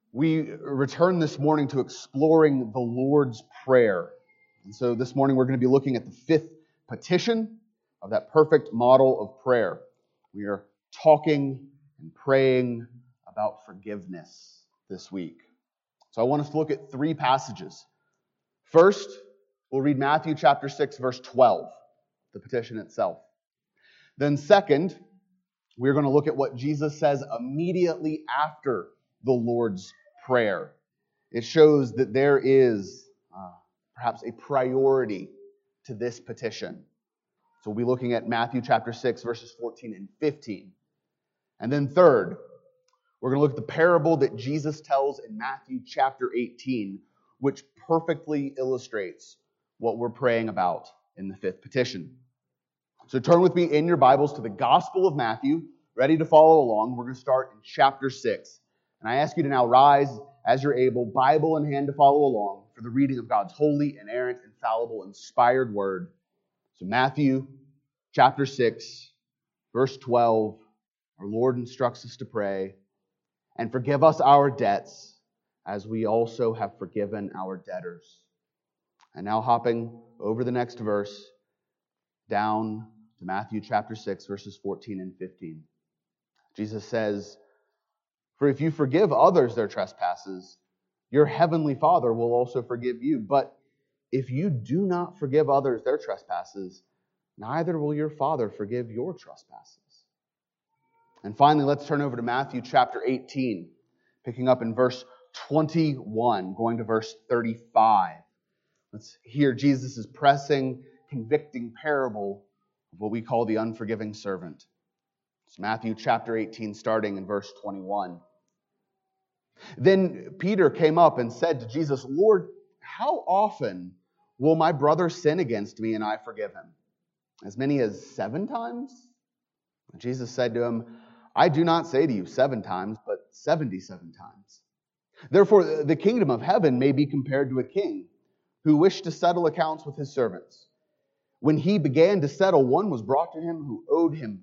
We return this morning to exploring the Lord's Prayer. And so this morning we're going to be looking at the fifth petition of that perfect model of prayer. We are talking and praying about forgiveness this week. So I want us to look at three passages. First, we'll read Matthew chapter 6, verse 12, the petition itself. Then second, we're going to look at what Jesus says immediately after the Lord's Prayer. It shows that there is perhaps a priority to this petition. So we'll be looking at Matthew chapter 6, verses 14 and 15. And then third, we're going to look at the parable that Jesus tells in Matthew chapter 18, which perfectly illustrates what we're praying about in the fifth petition. So turn with me in your Bibles to the Gospel of Matthew, ready to follow along. We're going to start in chapter 6. And I ask you to now rise as you're able, Bible in hand, to follow along for the reading of God's holy, inerrant, infallible, inspired word. So Matthew chapter 6, verse 12, our Lord instructs us to pray, "And forgive us our debts, as we also have forgiven our debtors." And now hopping over the next verse, down to Matthew chapter 6, verses 14 and 15. Jesus says, "For if you forgive others their trespasses, your heavenly Father will also forgive you. But if you do not forgive others their trespasses, neither will your Father forgive your trespasses." And finally, let's turn over to Matthew chapter 18, picking up in verse 21, going to verse 35. Let's hear Jesus' pressing, convicting parable of what we call the unforgiving servant. It's Matthew chapter 18, starting in verse 21. Then Peter came up and said to Jesus, "Lord, how often will my brother sin against me and I forgive him? As many as 7 times?" Jesus said to him, "I do not say to you 7 times, but 77 times. Therefore, the kingdom of heaven may be compared to a king who wished to settle accounts with his servants. When he began to settle, one was brought to him who owed him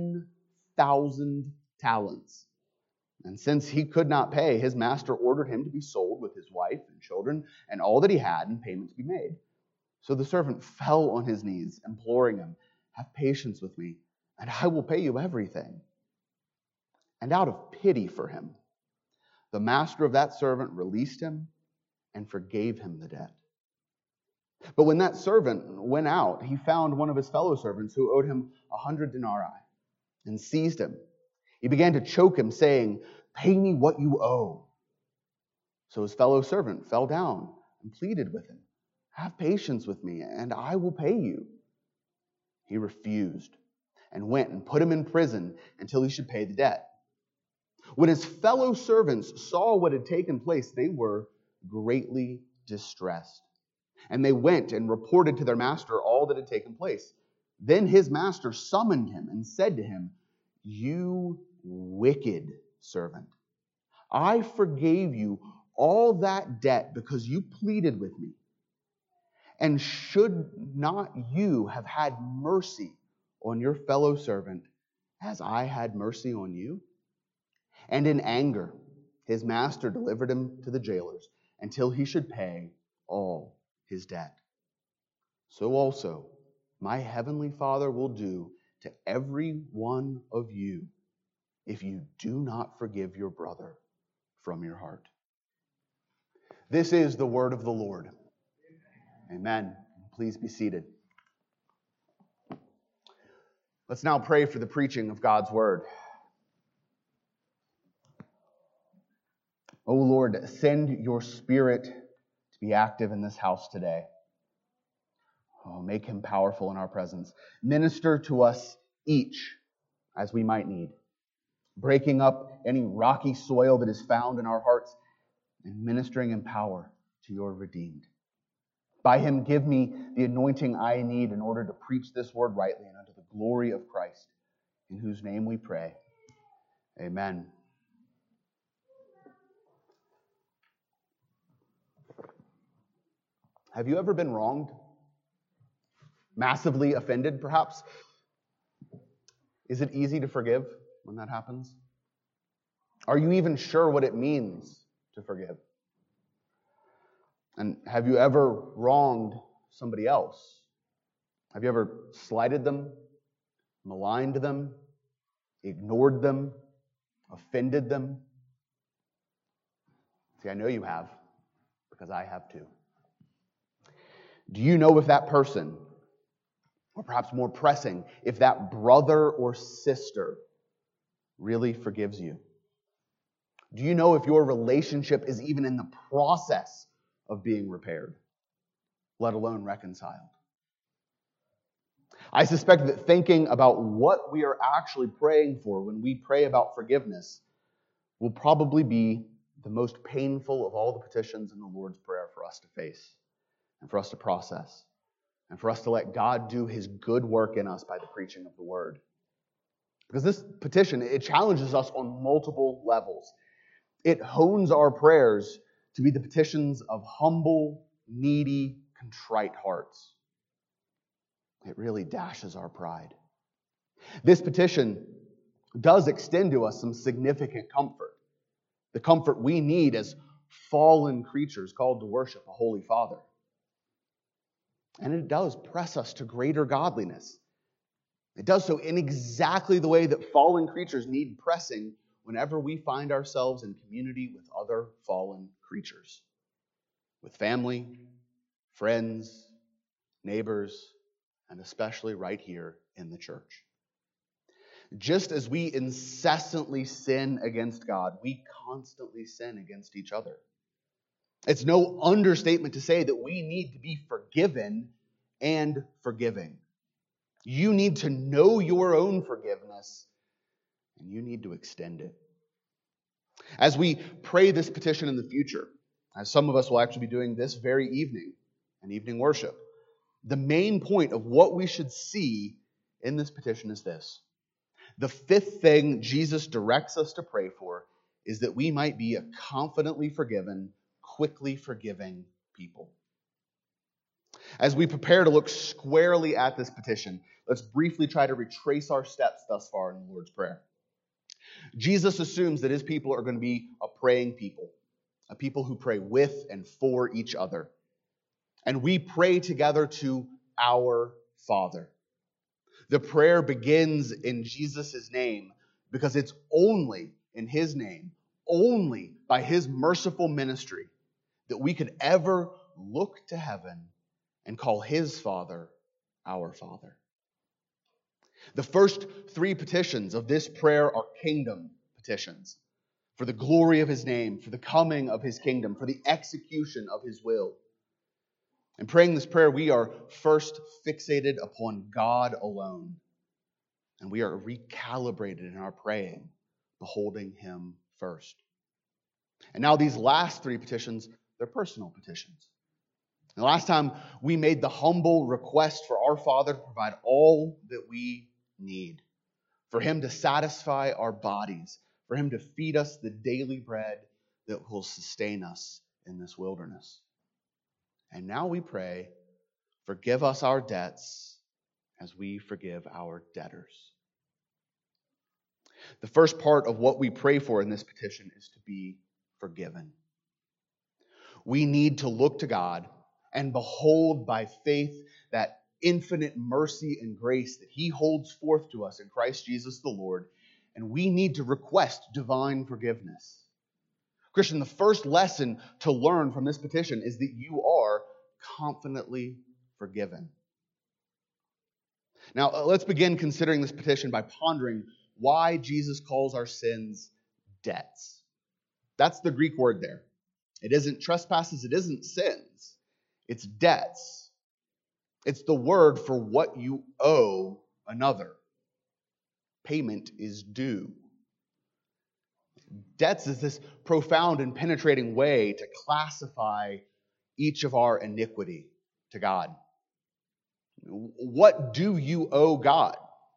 10,000 talents. And since he could not pay, his master ordered him to be sold with his wife and children and all that he had, and payment to be made. So the servant fell on his knees, imploring him, 'Have patience with me, and I will pay you everything.' And out of pity for him, the master of that servant released him and forgave him the debt. But when that servant went out, he found one of his fellow servants who owed him 100 denarii and seized him. He began to choke him, saying, 'Pay me what you owe.' So his fellow servant fell down and pleaded with him, 'Have patience with me, and I will pay you.' He refused and went and put him in prison until he should pay the debt. When his fellow servants saw what had taken place, they were greatly distressed. And they went and reported to their master all that had taken place. Then his master summoned him and said to him, 'You wicked servant, I forgave you all that debt because you pleaded with me. And should not you have had mercy on your fellow servant as I had mercy on you?' And in anger, his master delivered him to the jailers until he should pay all his debt. So also my heavenly Father will do to every one of you if you do not forgive your brother from your heart." This is the word of the Lord. Amen. Please be seated. Let's now pray for the preaching of God's word. O Lord, send your Spirit to be active in this house today. Oh, make him powerful in our presence. Minister to us each as we might need, breaking up any rocky soil that is found in our hearts and ministering in power to your redeemed. By him, give me the anointing I need in order to preach this word rightly and unto the glory of Christ, in whose name we pray. Amen. Have you ever been wronged? Massively offended, perhaps? Is it easy to forgive when that happens? Are you even sure what it means to to forgive. And have you ever wronged somebody else? Have you ever slighted them, maligned them, ignored them, offended them? See, I know you have, because I have too. Do you know if that person, or perhaps more pressing, if that brother or sister really forgives you? Do you know if your relationship is even in the process of being repaired, let alone reconciled? I suspect that thinking about what we are actually praying for when we pray about forgiveness will probably be the most painful of all the petitions in the Lord's Prayer for us to face and for us to process and for us to let God do His good work in us by the preaching of the Word. Because this petition, it challenges us on multiple levels. It hones our prayers to be the petitions of humble, needy, contrite hearts. It really dashes our pride. This petition does extend to us some significant comfort. The comfort we need as fallen creatures called to worship a holy Father. And it does press us to greater godliness. It does so in exactly the way that fallen creatures need pressing whenever we find ourselves in community with other fallen creatures. With family, friends, neighbors, and especially right here in the church. Just as we incessantly sin against God, we constantly sin against each other. It's no understatement to say that we need to be forgiven and forgiving. You need to know your own forgiveness, and you need to extend it. As we pray this petition in the future, as some of us will actually be doing this very evening, in evening worship, the main point of what we should see in this petition is this. The fifth thing Jesus directs us to pray for is that we might be a confidently forgiven, quickly forgiving people. As we prepare to look squarely at this petition, let's briefly try to retrace our steps thus far in the Lord's Prayer. Jesus assumes that His people are going to be a praying people, a people who pray with and for each other. And we pray together to our Father. The prayer begins in Jesus' name because it's only in His name, only by His merciful ministry, that we could ever look to heaven and call His Father our Father. The first three petitions of this prayer are kingdom petitions, for the glory of His name, for the coming of His kingdom, for the execution of His will. In praying this prayer, we are first fixated upon God alone, and we are recalibrated in our praying, beholding Him first. And now these last three petitions, they're personal petitions. And the last time we made the humble request for our Father to provide all that we need, for Him to satisfy our bodies, for Him to feed us the daily bread that will sustain us in this wilderness. And now we pray, forgive us our debts as we forgive our debtors. The first part of what we pray for in this petition is to be forgiven. We need to look to God and behold by faith that infinite mercy and grace that He holds forth to us in Christ Jesus the Lord, and we need to request divine forgiveness. Christian, the first lesson to learn from this petition is that you are confidently forgiven. Now, let's begin considering this petition by pondering why Jesus calls our sins debts. That's the Greek word there. It isn't trespasses, it isn't sins. It's debts. It's the word for what you owe another. Payment is due. Debts is this profound and penetrating way to classify each of our iniquity to God. What do you owe God?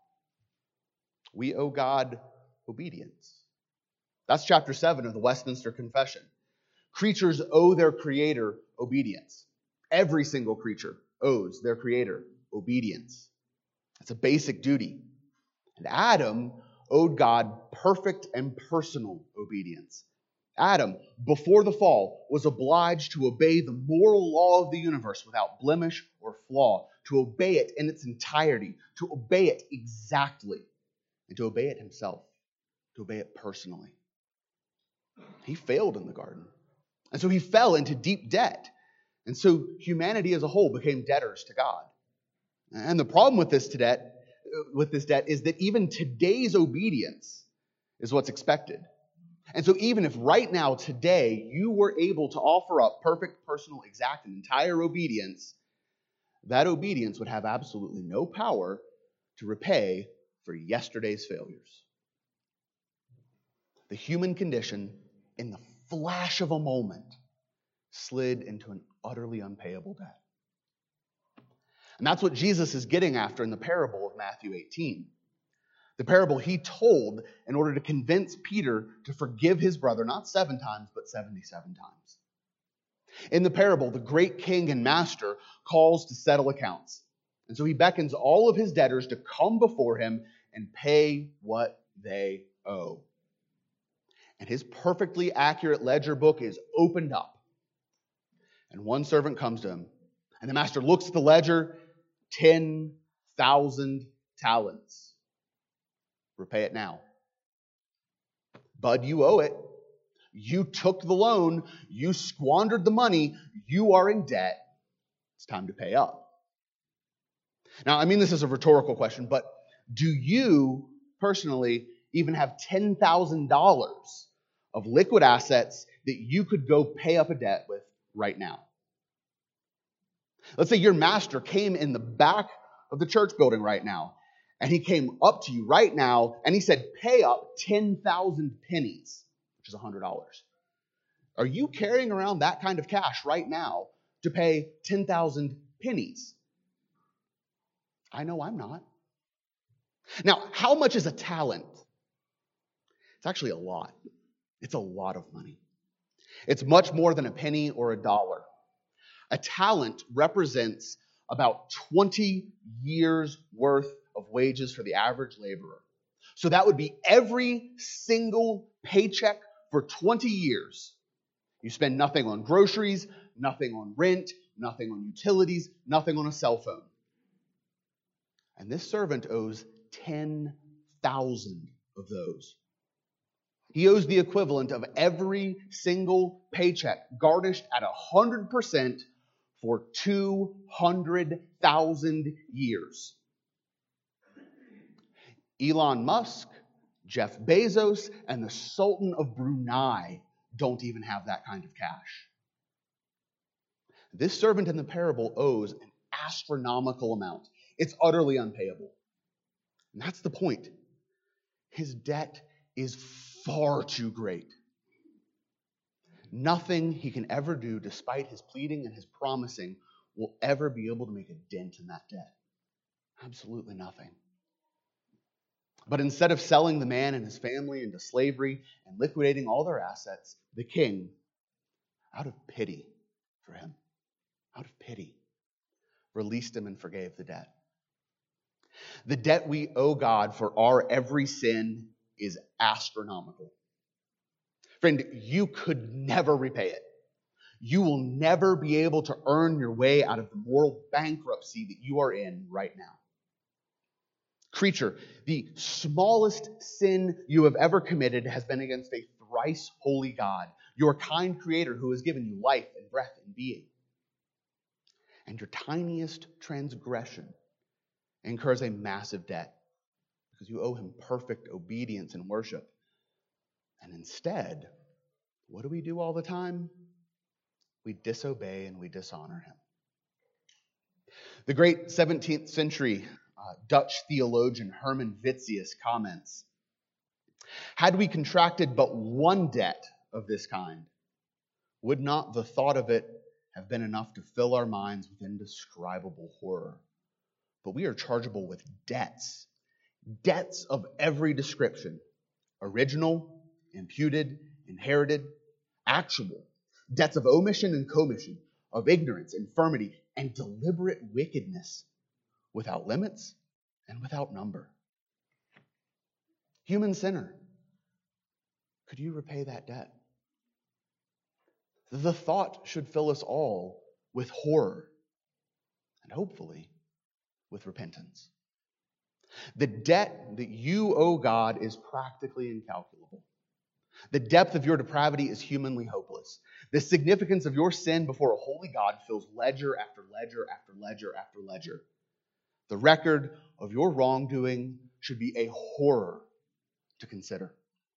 We owe God obedience. That's chapter 7 of the Westminster Confession. Creatures owe their Creator obedience. Every single creature owes their Creator obedience. It's a basic duty. And Adam owed God perfect and personal obedience. Adam, before the fall, was obliged to obey the moral law of the universe without blemish or flaw, to obey it in its entirety, to obey it exactly, and to obey it himself, to obey it personally. He failed in the garden. And so he fell into deep debt. And so humanity as a whole became debtors to God. And the problem with this debt is that even today's obedience is what's expected. And so even if right now, today, you were able to offer up perfect, personal, exact, and entire obedience, that obedience would have absolutely no power to repay for yesterday's failures. The human condition, in the flash of a moment, slid into an utterly unpayable debt. And that's what Jesus is getting after in the parable of Matthew 18. The parable he told in order to convince Peter to forgive his brother, not 7 times, but 77 times. In the parable, the great king and master calls to settle accounts. And so he beckons all of his debtors to come before him and pay what they owe. And his perfectly accurate ledger book is opened up. And one servant comes to him. And the master looks at the ledger, 10,000 talents. Repay it now. Bud, you owe it. You took the loan. You squandered the money. You are in debt. It's time to pay up. Now, I mean this is a rhetorical question, but do you personally even have $10,000 of liquid assets that you could go pay up a debt with right now? Let's say your master came in the back of the church building right now, and he came up to you right now, and he said, pay up 10,000 pennies, which is $100. Are you carrying around that kind of cash right now to pay 10,000 pennies? I know I'm not. Now, how much is a talent? It's actually a lot. It's a lot of money. It's much more than a penny or a dollar. A talent represents about 20 years worth of wages for the average laborer. So that would be every single paycheck for 20 years. You spend nothing on groceries, nothing on rent, nothing on utilities, nothing on a cell phone. And this servant owes 10,000 of those. He owes the equivalent of every single paycheck garnished at 100% for 200,000 years. Elon Musk, Jeff Bezos, and the Sultan of Brunei don't even have that kind of cash. This servant in the parable owes an astronomical amount. It's utterly unpayable. And that's the point. His debt is far too great. Nothing he can ever do, despite his pleading and his promising, will ever be able to make a dent in that debt. Absolutely nothing. But instead of selling the man and his family into slavery and liquidating all their assets, the king, out of pity for him, released him and forgave the debt. The debt we owe God for our every sin is astronomical. Friend, you could never repay it. You will never be able to earn your way out of the moral bankruptcy that you are in right now. Creature, the smallest sin you have ever committed has been against a thrice holy God, your kind creator who has given you life and breath and being. And your tiniest transgression incurs a massive debt because you owe him perfect obedience and worship. And instead, what do we do all the time? We disobey and we dishonor him. The great 17th century Dutch theologian Herman Vitzius comments, had we contracted but one debt of this kind, would not the thought of it have been enough to fill our minds with indescribable horror? But we are chargeable with debts of every description, original, imputed, inherited, actual, debts of omission and commission, of ignorance, infirmity, and deliberate wickedness, without limits and without number. Human sinner, could you repay that debt? The thought should fill us all with horror and hopefully with repentance. The debt that you owe God is practically incalculable. The depth of your depravity is humanly hopeless. The significance of your sin before a holy God fills ledger after ledger after ledger after ledger. The record of your wrongdoing should be a horror to consider.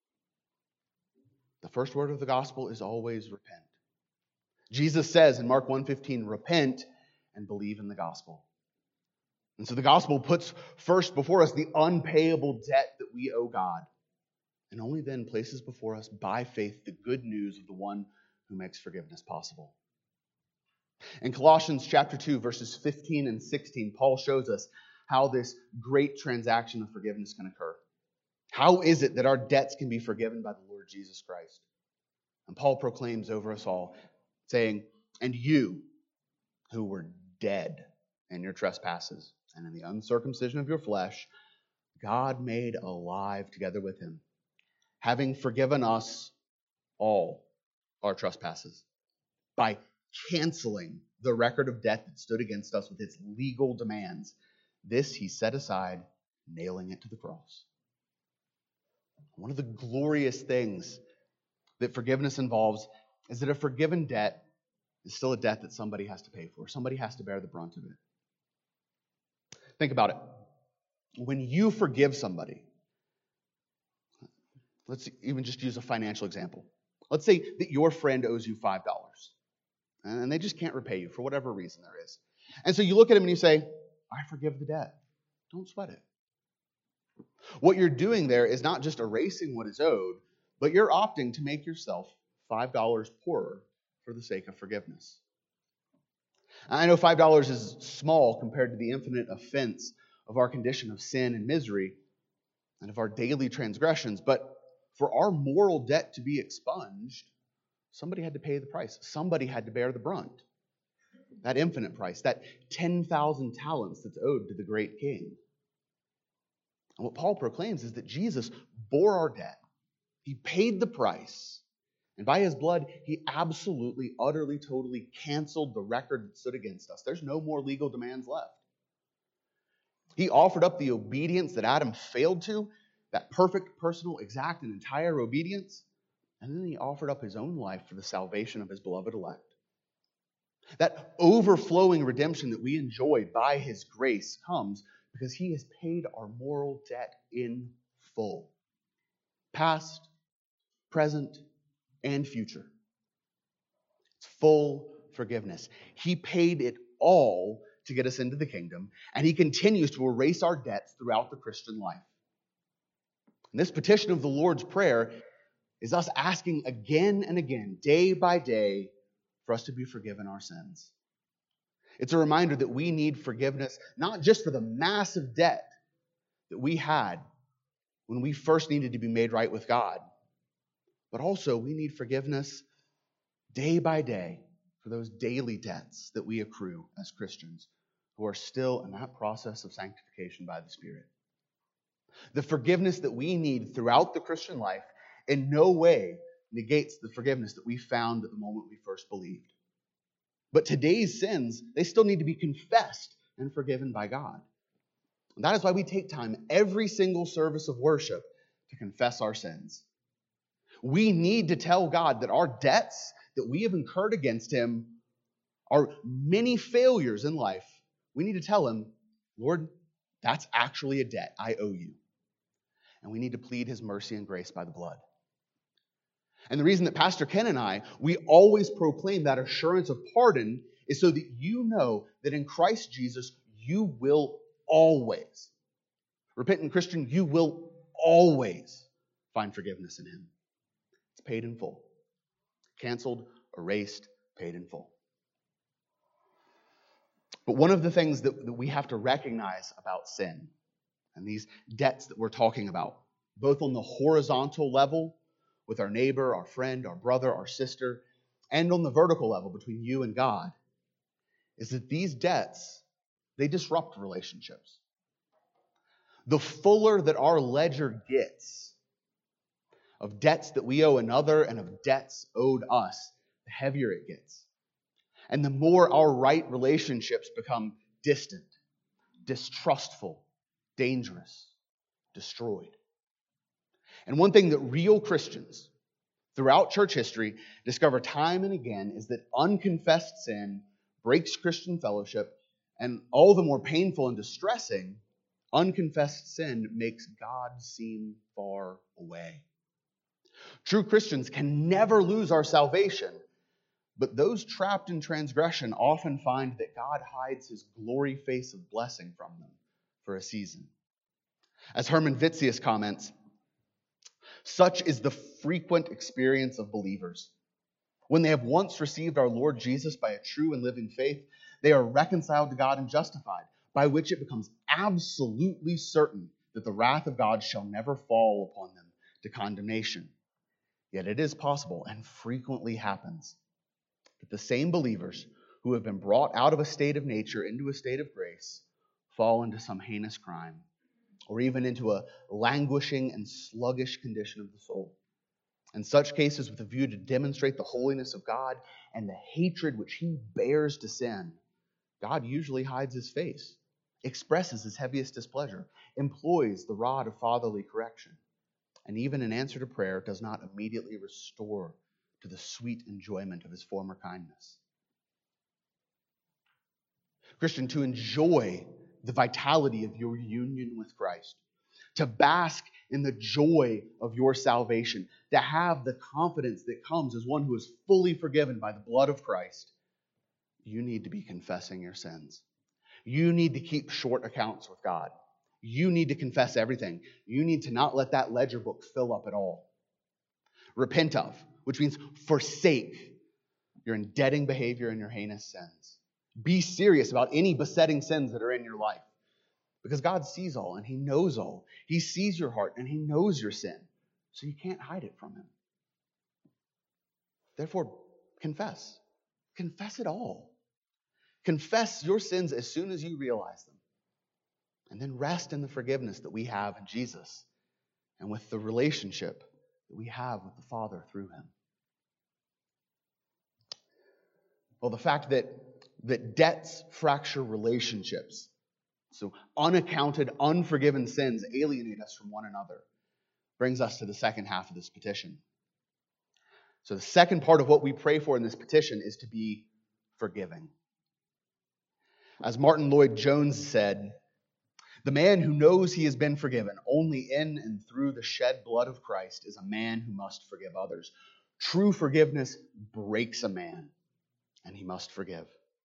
The first word of the gospel is always repent. Jesus says in Mark 1:15, repent and believe in the gospel. And so the gospel puts first before us the unpayable debt that we owe God, and only then places before us by faith the good news of the one who makes forgiveness possible. In Colossians chapter 2, verses 15 and 16, Paul shows us how this great transaction of forgiveness can occur. How is it that our debts can be forgiven by the Lord Jesus Christ? And Paul proclaims over us all, saying, and you who were dead in your trespasses and in the uncircumcision of your flesh, God made alive together with him, having forgiven us all our trespasses by canceling the record of debt that stood against us with its legal demands. This he set aside, nailing it to the cross. One of the glorious things that forgiveness involves is that a forgiven debt is still a debt that somebody has to pay for. Somebody has to bear the brunt of it. Think about it. When you forgive somebody, let's even just use a financial example. Let's say that your friend owes you $5, and they just can't repay you for whatever reason there is. And so you look at him and you say, I forgive the debt. Don't sweat it. What you're doing there is not just erasing what is owed, but you're opting to make yourself $5 poorer for the sake of forgiveness. I know $5 is small compared to the infinite offense of our condition of sin and misery and of our daily transgressions, but for our moral debt to be expunged, somebody had to pay the price. Somebody had to bear the brunt. That infinite price, that 10,000 talents that's owed to the great king. And what Paul proclaims is that Jesus bore our debt. He paid the price. And by his blood, he absolutely, utterly, totally canceled the record that stood against us. There's no more legal demands left. He offered up the obedience that Adam failed to, that perfect, personal, exact, and entire obedience. And then he offered up his own life for the salvation of his beloved elect. That overflowing redemption that we enjoy by his grace comes because he has paid our moral debt in full. Past, present, and future. It's full forgiveness. He paid it all to get us into the kingdom, and he continues to erase our debts throughout the Christian life. And this petition of the Lord's Prayer is us asking again and again, day by day, for us to be forgiven our sins. It's a reminder that we need forgiveness, not just for the massive debt that we had when we first needed to be made right with God, but also we need forgiveness day by day for those daily debts that we accrue as Christians who are still in that process of sanctification by the Spirit. The forgiveness that we need throughout the Christian life in no way negates the forgiveness that we found at the moment we first believed. But today's sins, they still need to be confessed and forgiven by God. And that is why we take time every single service of worship to confess our sins. We need to tell God that our debts that we have incurred against him are many failures in life. We need to tell him, Lord, that's actually a debt I owe you. And we need to plead his mercy and grace by the blood. And the reason that Pastor Ken and I, we always proclaim that assurance of pardon is so that you know that in Christ Jesus, you will always, repentant Christian, you will always find forgiveness in him. It's paid in full. Canceled, erased, paid in full. But one of the things that we have to recognize about sin and these debts that we're talking about, both on the horizontal level with our neighbor, our friend, our brother, our sister, and on the vertical level between you and God, is that these debts, they disrupt relationships. The fuller that our ledger gets of debts that we owe another and of debts owed us, the heavier it gets. And the more our right relationships become distant, distrustful, dangerous, destroyed. And one thing that real Christians throughout church history discover time and again is that unconfessed sin breaks Christian fellowship, and all the more painful and distressing, unconfessed sin makes God seem far away. True Christians can never lose our salvation, but those trapped in transgression often find that God hides his glory face of blessing from them for a season. As Herman Vitzius comments, such is the frequent experience of believers. When they have once received our Lord Jesus by a true and living faith, they are reconciled to God and justified, by which it becomes absolutely certain that the wrath of God shall never fall upon them to condemnation. Yet it is possible, and frequently happens, that the same believers who have been brought out of a state of nature into a state of grace fall into some heinous crime, or even into a languishing and sluggish condition of the soul. In such cases, with a view to demonstrate the holiness of God and the hatred which he bears to sin, God usually hides his face, expresses his heaviest displeasure, employs the rod of fatherly correction, and even in answer to prayer does not immediately restore to the sweet enjoyment of his former kindness. Christian, to enjoy the vitality of your union with Christ, to bask in the joy of your salvation, to have the confidence that comes as one who is fully forgiven by the blood of Christ, you need to be confessing your sins. You need to keep short accounts with God. You need to confess everything. You need to not let that ledger book fill up at all. Repent of, which means forsake your indebting behavior and your heinous sins. Be serious about any besetting sins that are in your life, because God sees all and he knows all. He sees your heart and he knows your sin, so you can't hide it from him. Therefore, confess. Confess it all. Confess your sins as soon as you realize them. And then rest in the forgiveness that we have in Jesus and with the relationship that we have with the Father through him. Well, the fact that debts fracture relationships, so unaccounted, unforgiven sins alienate us from one another, brings us to the second half of this petition. So the second part of what we pray for in this petition is to be forgiving. As Martin Lloyd-Jones said, the man who knows he has been forgiven only in and through the shed blood of Christ is a man who must forgive others. True forgiveness breaks a man, and he must forgive.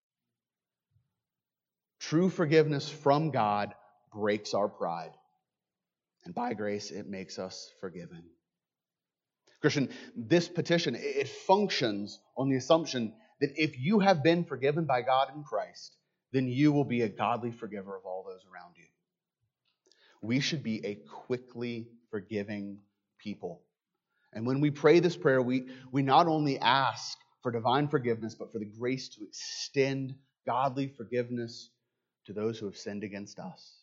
True forgiveness from God breaks our pride, and by grace it makes us forgiving. Christian, this petition, it functions on the assumption that if you have been forgiven by God in Christ, then you will be a godly forgiver of all those around you. We should be a quickly forgiving people. And when we pray this prayer, we not only ask for divine forgiveness, but for the grace to extend godly forgiveness to those who have sinned against us.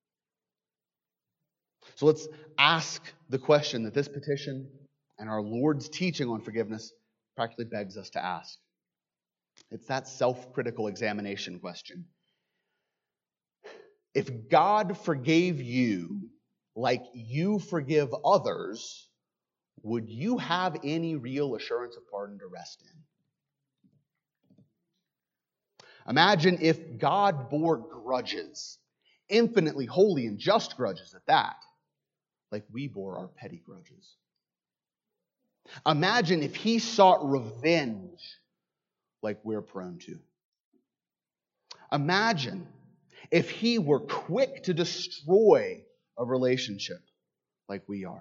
So let's ask the question that this petition and our Lord's teaching on forgiveness practically begs us to ask. It's that self-critical examination question. If God forgave you like you forgive others, would you have any real assurance of pardon to rest in? Imagine if God bore grudges, infinitely holy and just grudges at that, like we bore our petty grudges. Imagine if he sought revenge like we're prone to. Imagine if he were quick to destroy a relationship like we are.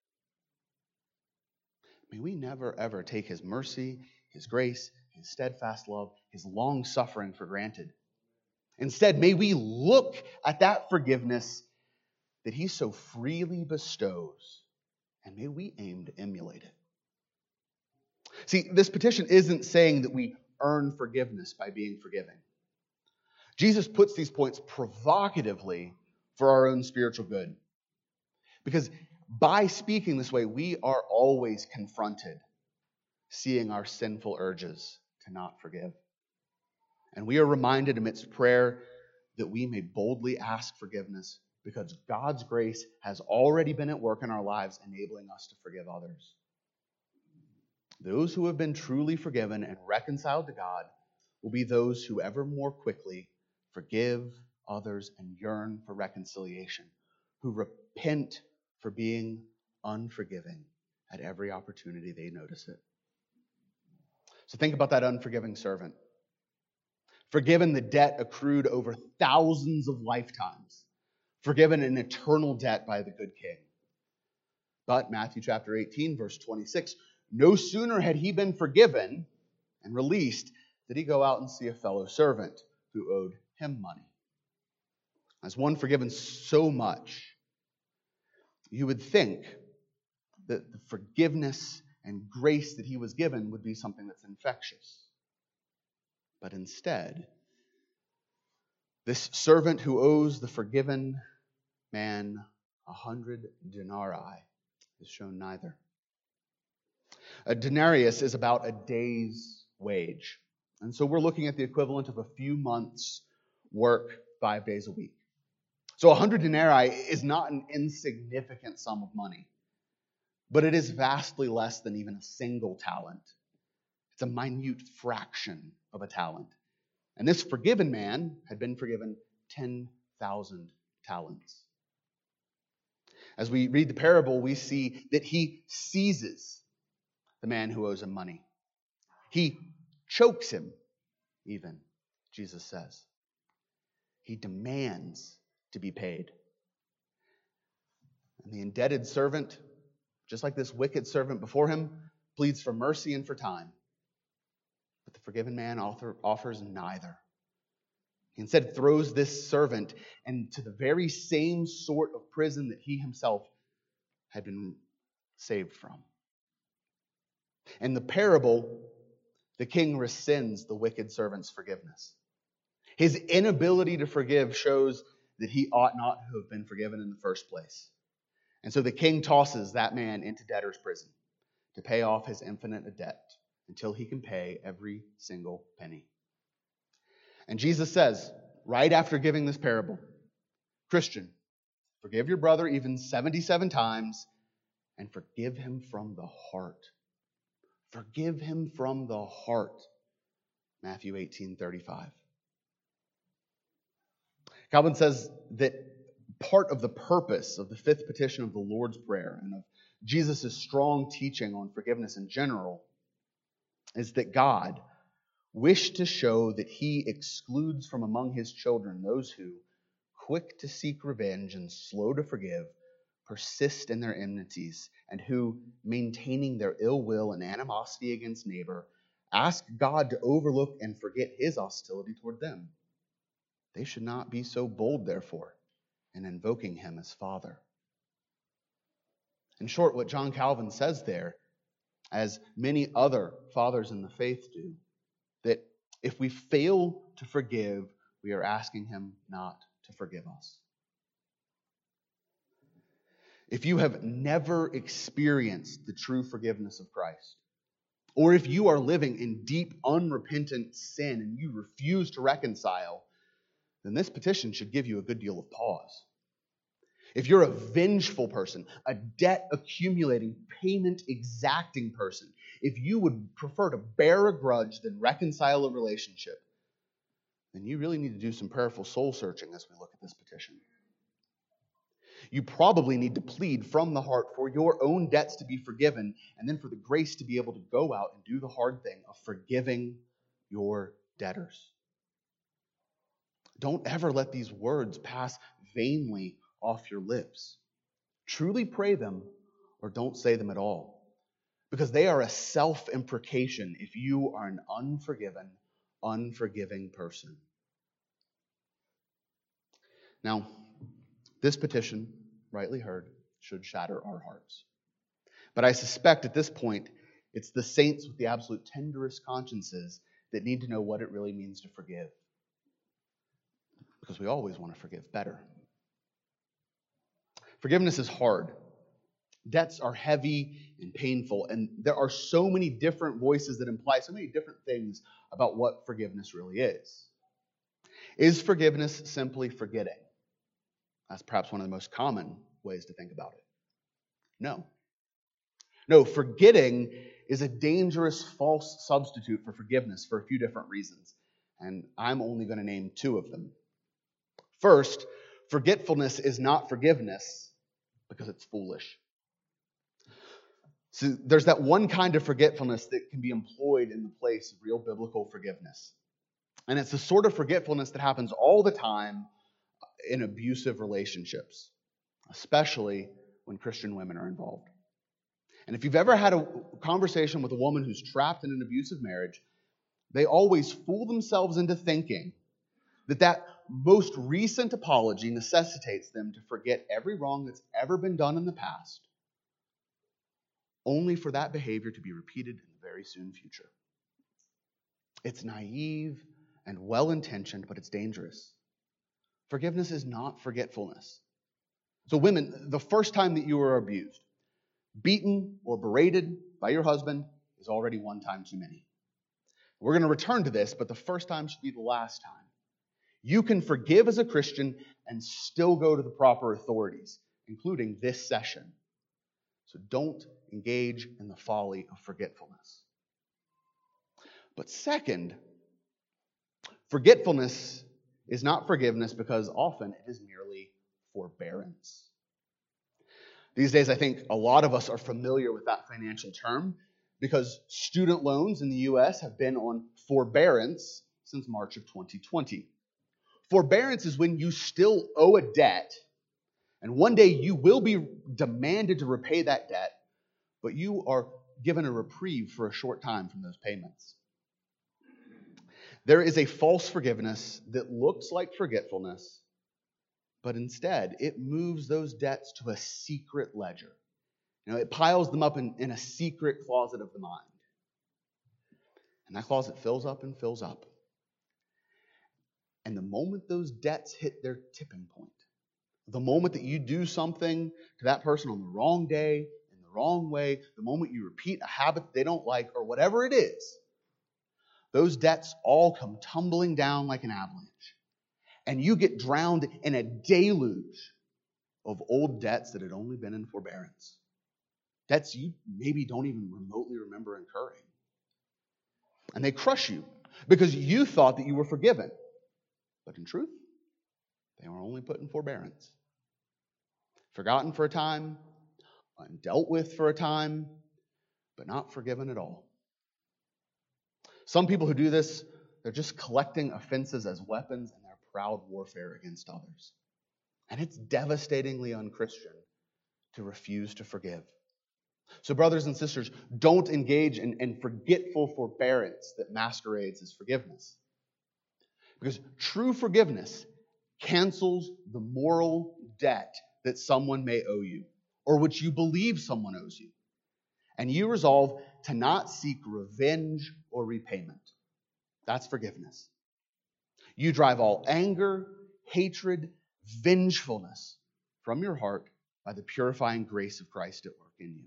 May we never, ever take his mercy, his grace, his steadfast love, his long suffering for granted. Instead, may we look at that forgiveness that he so freely bestows, and may we aim to emulate it. See, this petition isn't saying that we earn forgiveness by being forgiving. Jesus puts these points provocatively for our own spiritual good. Because by speaking this way, we are always confronted, seeing our sinful urges to not forgive. And we are reminded amidst prayer that we may boldly ask forgiveness because God's grace has already been at work in our lives, enabling us to forgive others. Those who have been truly forgiven and reconciled to God will be those who ever more quickly forgive others and yearn for reconciliation, who repent for being unforgiving at every opportunity they notice it. So think about that unforgiving servant. Forgiven the debt accrued over thousands of lifetimes. Forgiven an eternal debt by the good king. But Matthew chapter 18, verse 26, no sooner had he been forgiven and released did he go out and see a fellow servant who owed him money. As one forgiven so much, you would think that the forgiveness and grace that he was given would be something that's infectious. But instead, this servant who owes the forgiven man 100 denarii is shown neither. A denarius is about a day's wage. And so we're looking at the equivalent of a few months' work 5 days a week. So 100 denarii is not an insignificant sum of money, but it is vastly less than even a single talent. It's a minute fraction of a talent. And this forgiven man had been forgiven 10,000 talents. As we read the parable, we see that he seizes the man who owes him money. He chokes him, even, Jesus says. He demands to be paid. And the indebted servant, just like this wicked servant before him, pleads for mercy and for time. But the forgiven man offers neither. He instead throws this servant into the very same sort of prison that he himself had been saved from. In the parable, the king rescinds the wicked servant's forgiveness. His inability to forgive shows that he ought not to have been forgiven in the first place. And so the king tosses that man into debtor's prison to pay off his infinite debt until he can pay every single penny. And Jesus says, right after giving this parable, Christian, forgive your brother even 77 times and forgive him from the heart. Forgive him from the heart. Matthew 18:35. Calvin says that part of the purpose of the fifth petition of the Lord's Prayer and of Jesus' strong teaching on forgiveness in general is that God wished to show that he excludes from among his children those who, quick to seek revenge and slow to forgive, persist in their enmities, and who, maintaining their ill will and animosity against neighbor, ask God to overlook and forget his hostility toward them. They should not be so bold, therefore, in invoking him as Father. In short, what John Calvin says there, as many other fathers in the faith do, that if we fail to forgive, we are asking him not to forgive us. If you have never experienced the true forgiveness of Christ, or if you are living in deep, unrepentant sin and you refuse to reconcile, then this petition should give you a good deal of pause. If you're a vengeful person, a debt-accumulating, payment-exacting person, if you would prefer to bear a grudge than reconcile a relationship, then you really need to do some prayerful soul searching as we look at this petition. You probably need to plead from the heart for your own debts to be forgiven, and then for the grace to be able to go out and do the hard thing of forgiving your debtors. Don't ever let these words pass vainly off your lips. Truly pray them, or don't say them at all, because they are a self-imprecation if you are an unforgiving person. Now, this petition, rightly heard, should shatter our hearts. But I suspect at this point, it's the saints with the absolute tenderest consciences that need to know what it really means to forgive. Because we always want to forgive better. Forgiveness is hard. Debts are heavy and painful, and there are so many different voices that imply so many different things about what forgiveness really is. Is forgiveness simply forgetting? That's perhaps one of the most common ways to think about it. No. No, forgetting is a dangerous false substitute for forgiveness for a few different reasons, and I'm only going to name two of them. First, forgetfulness is not forgiveness because it's foolish. So there's that one kind of forgetfulness that can be employed in the place of real biblical forgiveness. And it's the sort of forgetfulness that happens all the time in abusive relationships, especially when Christian women are involved. And if you've ever had a conversation with a woman who's trapped in an abusive marriage, they always fool themselves into thinking that most recent apology necessitates them to forget every wrong that's ever been done in the past, only for that behavior to be repeated in the very soon future. It's naive and well-intentioned, but it's dangerous. Forgiveness is not forgetfulness. So women, the first time that you were abused, beaten or berated by your husband is already one time too many. We're going to return to this, but the first time should be the last time. You can forgive as a Christian and still go to the proper authorities, including this session. So don't engage in the folly of forgetfulness. But second, forgetfulness is not forgiveness because often it is merely forbearance. These days, I think a lot of us are familiar with that financial term because student loans in the U.S. have been on forbearance since March of 2020. Forbearance is when you still owe a debt, and one day you will be demanded to repay that debt, but you are given a reprieve for a short time from those payments. There is a false forgiveness that looks like forgetfulness, but instead it moves those debts to a secret ledger. It piles them up in a secret closet of the mind. And that closet fills up and fills up. And the moment those debts hit their tipping point, the moment that you do something to that person on the wrong day, in the wrong way, the moment you repeat a habit they don't like, or whatever it is, those debts all come tumbling down like an avalanche. And you get drowned in a deluge of old debts that had only been in forbearance. Debts you maybe don't even remotely remember incurring. And they crush you because you thought that you were forgiven. But in truth, they were only put in forbearance. Forgotten for a time, undealt with for a time, but not forgiven at all. Some people who do this, they're just collecting offenses as weapons in their proud warfare against others. And it's devastatingly unchristian to refuse to forgive. So brothers and sisters, don't engage in forgetful forbearance that masquerades as forgiveness. Because true forgiveness cancels the moral debt that someone may owe you, or which you believe someone owes you. And you resolve to not seek revenge or repayment. That's forgiveness. You drive all anger, hatred, vengefulness from your heart by the purifying grace of Christ at work in you.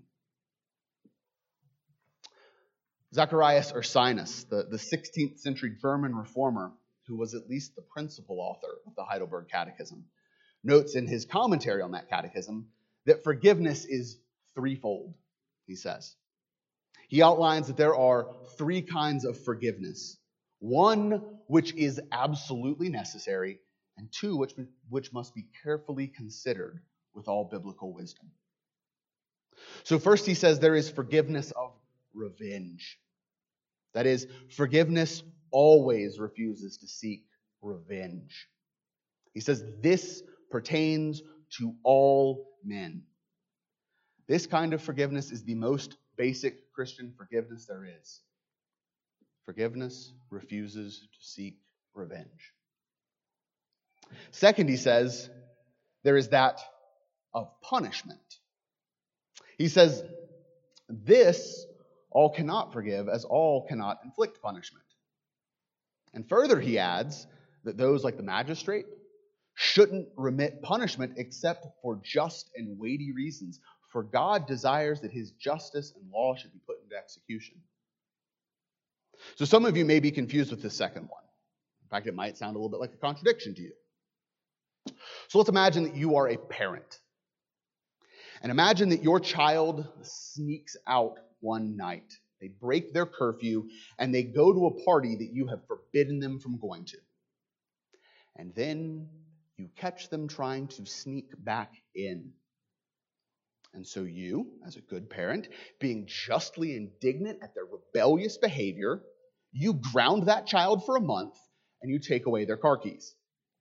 Zacharias Ursinus, the 16th century German reformer, who was at least the principal author of the Heidelberg Catechism, notes in his commentary on that catechism that forgiveness is threefold, he says. He outlines that there are three kinds of forgiveness. One, which is absolutely necessary, and two, which must be carefully considered with all biblical wisdom. So first he says there is forgiveness of revenge. That is, forgiveness always refuses to seek revenge. He says this pertains to all men. This kind of forgiveness is the most basic Christian forgiveness there is. Forgiveness refuses to seek revenge. Second, he says, there is that of punishment. He says, this all cannot forgive, as all cannot inflict punishment. And further, he adds that those like the magistrate shouldn't remit punishment except for just and weighty reasons, for God desires that his justice and law should be put into execution. So some of you may be confused with the second one. In fact, it might sound a little bit like a contradiction to you. So let's imagine that you are a parent. And imagine that your child sneaks out one night. They break their curfew and they go to a party that you have forbidden them from going to. And then you catch them trying to sneak back in. And so you, as a good parent, being justly indignant at their rebellious behavior, you ground that child for a month and you take away their car keys.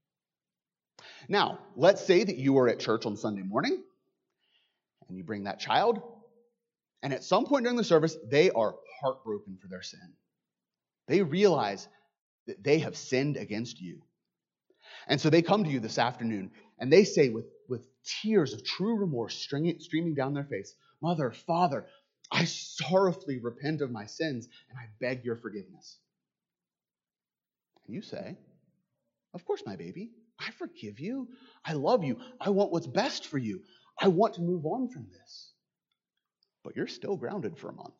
Now, let's say that you are at church on Sunday morning and you bring that child, and at some point during the service, they are heartbroken for their sin. They realize that they have sinned against you. And so they come to you this afternoon and they say with tears of true remorse streaming down their face, "Mother, Father, I sorrowfully repent of my sins and I beg your forgiveness." And you say, "Of course, my baby, I forgive you. I love you. I want what's best for you. I want to move on from this." But you're still grounded for a month.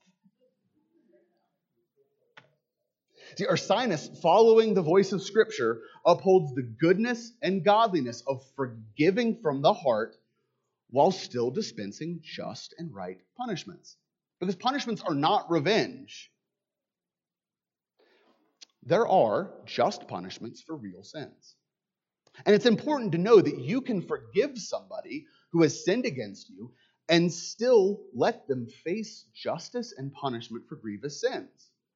See, Ursinus, following the voice of Scripture, upholds the goodness and godliness of forgiving from the heart while still dispensing just and right punishments. Because punishments are not revenge. There are just punishments for real sins. And it's important to know that you can forgive somebody who has sinned against you and still let them face justice and punishment for grievous sins.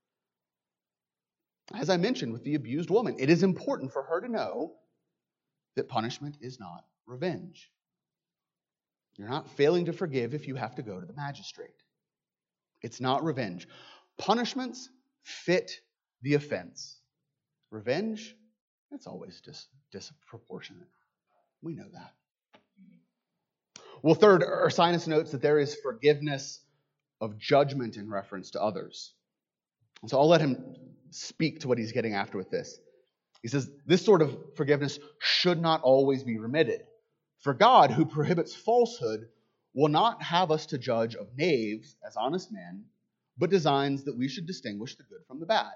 As I mentioned with the abused woman, it is important for her to know that punishment is not revenge. You're not failing to forgive if you have to go to the magistrate. It's not revenge. Punishments fit the offense. Revenge, it's always disproportionate. We know that. Well, third, Ursinus notes that there is forgiveness of judgment in reference to others. And so I'll let him speak to what he's getting after with this. He says, this sort of forgiveness should not always be remitted. For God, who prohibits falsehood, will not have us to judge of knaves as honest men, but designs that we should distinguish the good from the bad.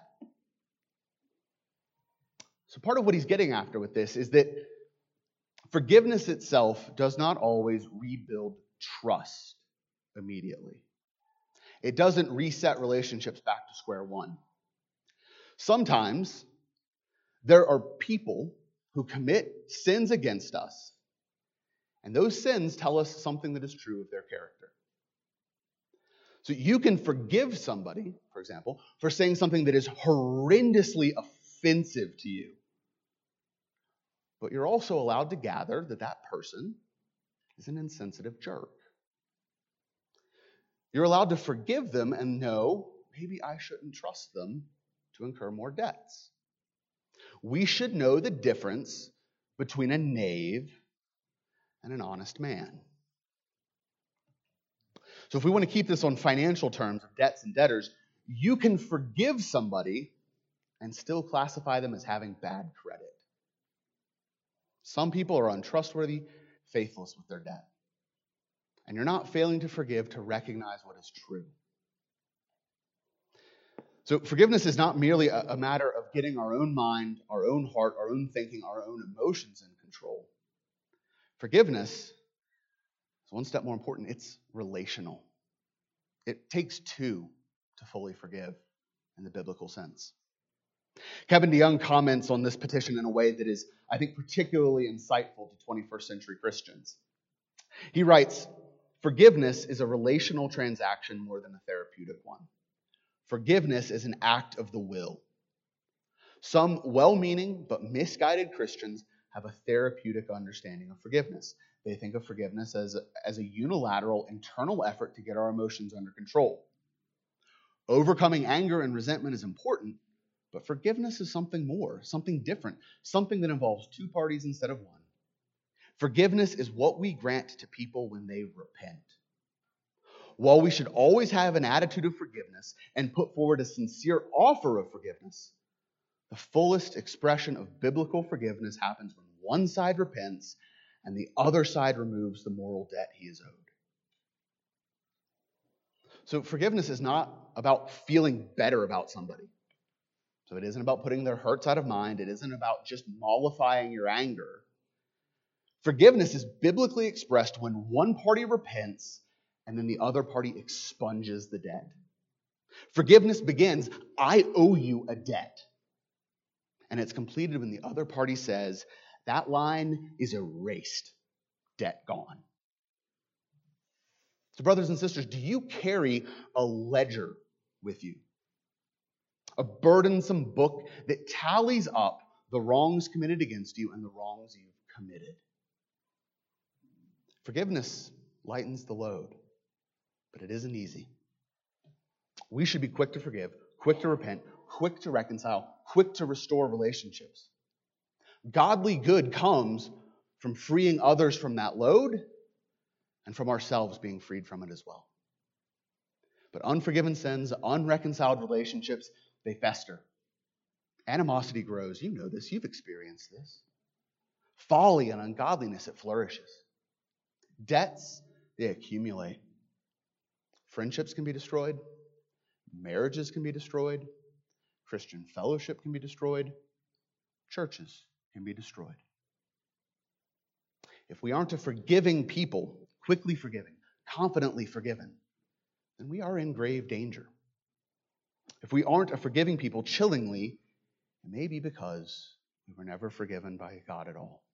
So part of what he's getting after with this is that forgiveness itself does not always rebuild trust immediately. It doesn't reset relationships back to square one. Sometimes there are people who commit sins against us, and those sins tell us something that is true of their character. So you can forgive somebody, for example, for saying something that is horrendously offensive to you. But you're also allowed to gather that that person is an insensitive jerk. You're allowed to forgive them and know, maybe I shouldn't trust them to incur more debts. We should know the difference between a knave and an honest man. So if we want to keep this on financial terms of debts and debtors, you can forgive somebody and still classify them as having bad credit. Some people are untrustworthy, faithless with their debt. And you're not failing to forgive to recognize what is true. So forgiveness is not merely a matter of getting our own mind, our own heart, our own thinking, our own emotions in control. Forgiveness is one step more important. It's relational. It takes two to fully forgive in the biblical sense. Kevin DeYoung comments on this petition in a way that is, I think, particularly insightful to 21st century Christians. He writes, "Forgiveness is a relational transaction more than a therapeutic one. Forgiveness is an act of the will. Some well-meaning but misguided Christians have a therapeutic understanding of forgiveness. They think of forgiveness as a unilateral internal effort to get our emotions under control. Overcoming anger and resentment is important, but forgiveness is something more, something different, something that involves two parties instead of one. Forgiveness is what we grant to people when they repent. While we should always have an attitude of forgiveness and put forward a sincere offer of forgiveness, the fullest expression of biblical forgiveness happens when one side repents and the other side removes the moral debt he is owed." So forgiveness is not about feeling better about somebody. So it isn't about putting their hurts out of mind. It isn't about just mollifying your anger. Forgiveness is biblically expressed when one party repents and then the other party expunges the debt. Forgiveness begins, I owe you a debt. And it's completed when the other party says, that line is erased, debt gone. So brothers and sisters, do you carry a ledger with you? A burdensome book that tallies up the wrongs committed against you and the wrongs you've committed. Forgiveness lightens the load, but it isn't easy. We should be quick to forgive, quick to repent, quick to reconcile, quick to restore relationships. Godly good comes from freeing others from that load and from ourselves being freed from it as well. But unforgiven sins, unreconciled relationships, they fester. Animosity grows. You know this. You've experienced this. Folly and ungodliness, it flourishes. Debts, they accumulate. Friendships can be destroyed. Marriages can be destroyed. Christian fellowship can be destroyed. Churches can be destroyed. If we aren't a forgiving people, quickly forgiving, confidently forgiven, then we are in grave danger. If we aren't a forgiving people, chillingly, it may be because we were never forgiven by God at all.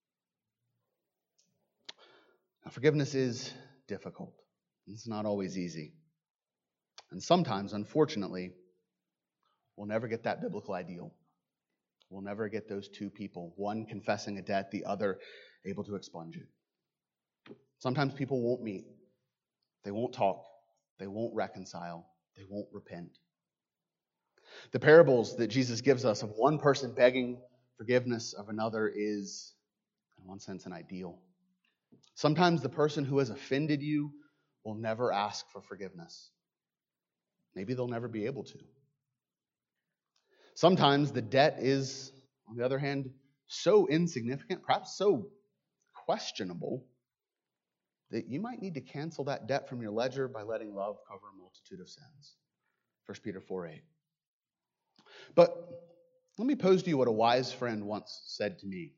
Now, forgiveness is difficult. It's not always easy. And sometimes, unfortunately, we'll never get that biblical ideal. We'll never get those two people, one confessing a debt, the other able to expunge it. Sometimes people won't meet. They won't talk. They won't reconcile. They won't repent. The parables that Jesus gives us of one person begging forgiveness of another is, in one sense, an ideal. Sometimes the person who has offended you will never ask for forgiveness. Maybe they'll never be able to. Sometimes the debt is, on the other hand, so insignificant, perhaps so questionable, that you might need to cancel that debt from your ledger by letting love cover a multitude of sins. 1 Peter 4:8. But let me pose to you what a wise friend once said to me.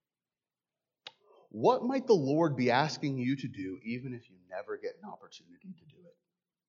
What might the Lord be asking you to do even if you never get an opportunity to do it?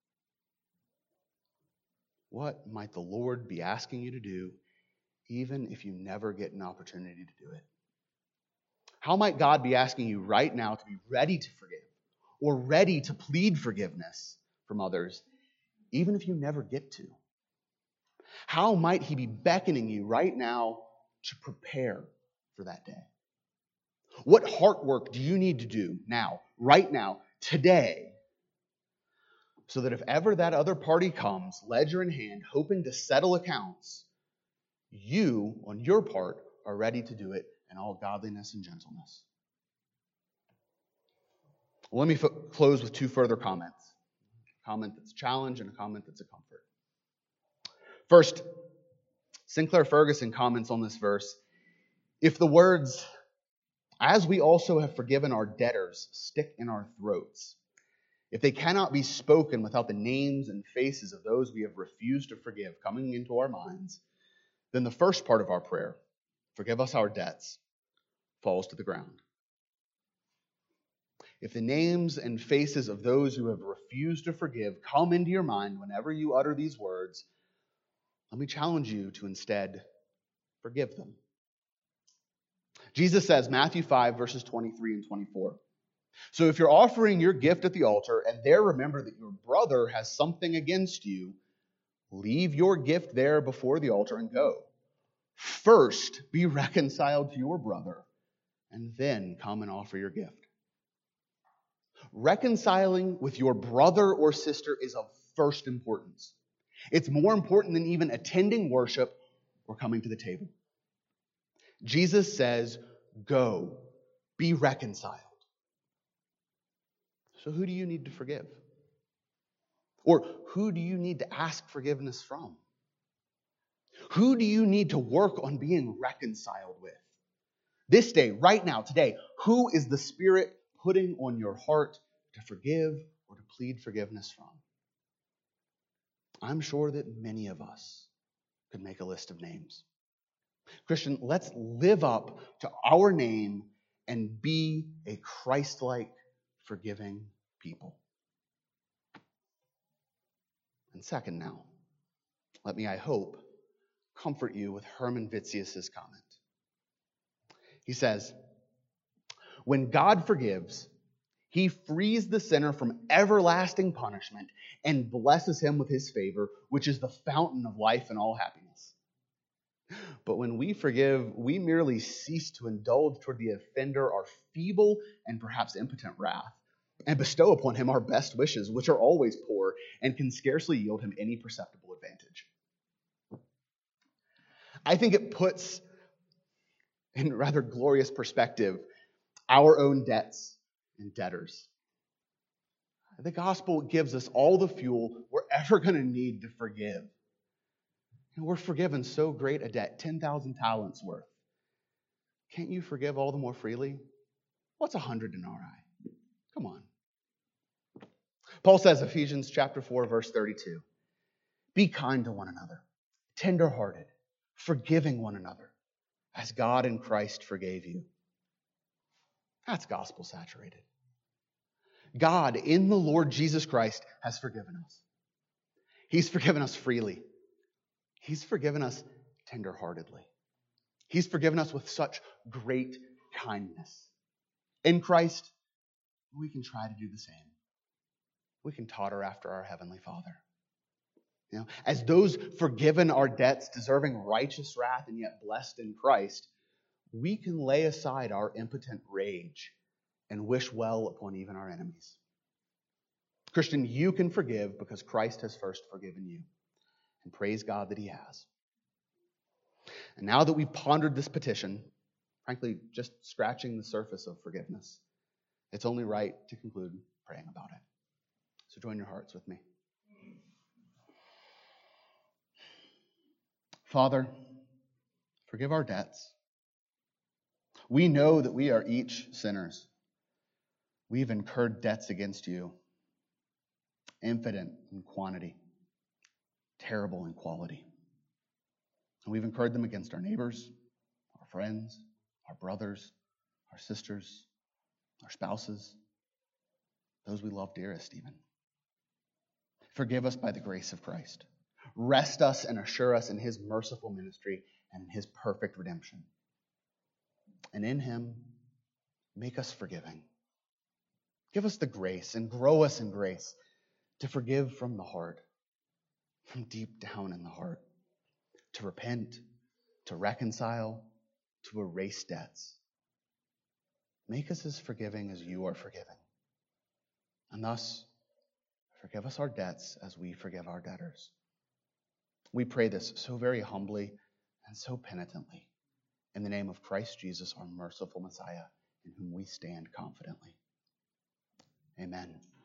What might the Lord be asking you to do even if you never get an opportunity to do it? How might God be asking you right now to be ready to forgive or ready to plead forgiveness from others even if you never get to? How might He be beckoning you right now to prepare for that day? What heart work do you need to do now, right now, today, so that if ever that other party comes, ledger in hand, hoping to settle accounts, you, on your part, are ready to do it in all godliness and gentleness? Well, let me close with two further comments. A comment that's a challenge and a comment that's a comfort. First, Sinclair Ferguson comments on this verse, if the words, as we also have forgiven our debtors, stick in our throats, if they cannot be spoken without the names and faces of those we have refused to forgive coming into our minds, then the first part of our prayer, forgive us our debts, falls to the ground. If the names and faces of those who have refused to forgive come into your mind whenever you utter these words, let me challenge you to instead forgive them. Jesus says, Matthew 5, verses 23 and 24. So if you're offering your gift at the altar and there remember that your brother has something against you, leave your gift there before the altar and go. First, be reconciled to your brother and then come and offer your gift. Reconciling with your brother or sister is of first importance. It's more important than even attending worship or coming to the table. Jesus says, go, be reconciled. So who do you need to forgive? Or who do you need to ask forgiveness from? Who do you need to work on being reconciled with? This day, right now, today, who is the Spirit putting on your heart to forgive or to plead forgiveness from? I'm sure that many of us could make a list of names. Christian, let's live up to our name and be a Christ-like, forgiving people. And second now, let me, I hope, comfort you with Herman Vitzius' comment. He says, when God forgives, he frees the sinner from everlasting punishment and blesses him with his favor, which is the fountain of life and all happiness. But when we forgive, we merely cease to indulge toward the offender our feeble and perhaps impotent wrath, and bestow upon him our best wishes, which are always poor and can scarcely yield him any perceptible advantage. I think it puts in rather glorious perspective our own debts and debtors. The gospel gives us all the fuel we're ever going to need to forgive. We're forgiven so great a debt, 10,000 talents worth. Can't you forgive all the more freely? What's 100 denarii? Come on. Paul says, Ephesians chapter 4, verse 32, be kind to one another, tenderhearted, forgiving one another, as God in Christ forgave you. That's gospel saturated. God in the Lord Jesus Christ has forgiven us. He's forgiven us freely. He's forgiven us tenderheartedly. He's forgiven us with such great kindness. In Christ, we can try to do the same. We can totter after our Heavenly Father. As those forgiven our debts, deserving righteous wrath and yet blessed in Christ, we can lay aside our impotent rage and wish well upon even our enemies. Christian, you can forgive because Christ has first forgiven you. And praise God that he has. And now that we've pondered this petition, frankly, just scratching the surface of forgiveness, it's only right to conclude praying about it. So join your hearts with me. Father, forgive our debts. We know that we are each sinners. We've incurred debts against you, infinite in quantity, terrible in quality. And we've incurred them against our neighbors, our friends, our brothers, our sisters, our spouses, those we love dearest even. Forgive us by the grace of Christ. Rest us and assure us in his merciful ministry and in his perfect redemption. And in him, make us forgiving. Give us the grace and grow us in grace to forgive from the heart, from deep down in the heart, to repent, to reconcile, to erase debts. Make us as forgiving as you are forgiving. And thus, forgive us our debts as we forgive our debtors. We pray this so very humbly and so penitently in the name of Christ Jesus, our merciful Messiah, in whom we stand confidently. Amen.